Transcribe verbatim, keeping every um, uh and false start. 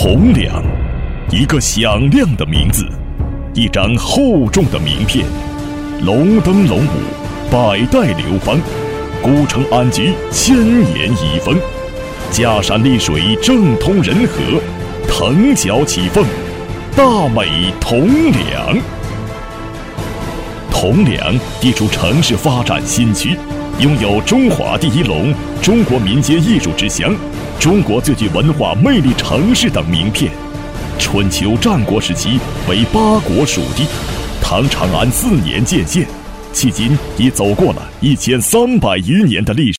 铜梁，一个响亮的名字，一张厚重的名片，龙登龙舞，百代流芳，古城安居，千年遗风，嘉山丽水，政通人和，腾角起凤，大美铜梁。铜梁地处城市发展新区，拥有中华第一龙、中国民间艺术之乡、中国最具文化魅力城市等名片。春秋战国时期为八国属地，唐长安四年建县，迄今已走过了一千三百余年的历史。